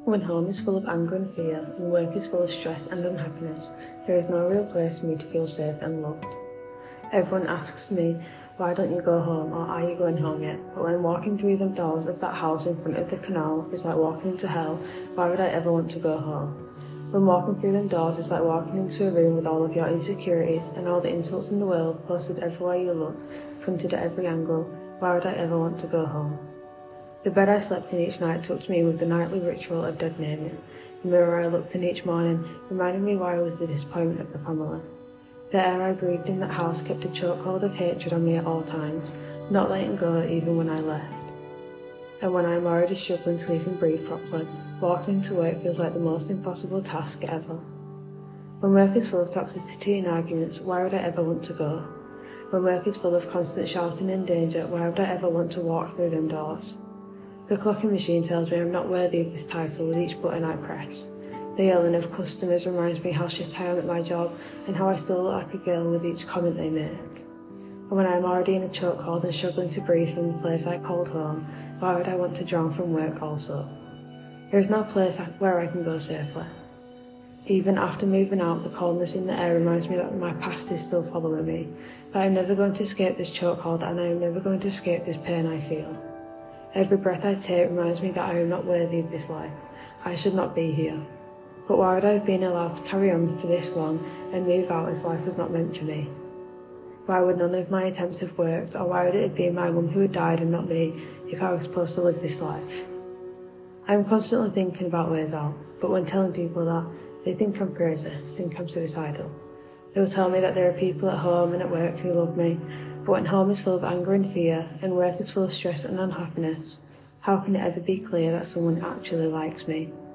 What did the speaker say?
When home is full of anger and fear, and work is full of stress and unhappiness, there is no real place for me to feel safe and loved. Everyone asks me, why don't you go home, or are you going home yet? But when walking through the doors of that house in front of the canal is like walking into hell, why would I ever want to go home? When walking through them doors is like walking into a room with all of your insecurities and all the insults in the world posted everywhere you look, printed at every angle, why would I ever want to go home? The bed I slept in each night tucked me in with the nightly ritual of dead naming. The mirror I looked in each morning reminded me why I was the disappointment of the family. The air I breathed in that house kept a chokehold of hatred on me at all times, not letting go even when I left. And when I am already struggling to even breathe properly, walking into work feels like the most impossible task ever. When work is full of toxicity and arguments, why would I ever want to go? When work is full of constant shouting and danger, why would I ever want to walk through them doors? The clocking machine tells me I'm not worthy of this title with each button I press. The yelling of customers reminds me how shit I am at my job and how I still look like a girl with each comment they make. And when I'm already in a chokehold and struggling to breathe from the place I called home, why would I want to drown from work also? There is no place where I can go safely. Even after moving out, the coldness in the air reminds me that my past is still following me, that I'm never going to escape this chokehold and I am never going to escape this pain I feel. Every breath I take reminds me that I am not worthy of this life. I should not be here. But why would I have been allowed to carry on for this long and move out if life was not meant for me? Why would none of my attempts have worked, or why would it have been my mum who had died and not me if I was supposed to live this life? I am constantly thinking about ways out, but when telling people that, they think I'm crazy, think I'm suicidal. They will tell me that there are people at home and at work who love me, but when home is full of anger and fear, and work is full of stress and unhappiness, how can it ever be clear that someone actually likes me?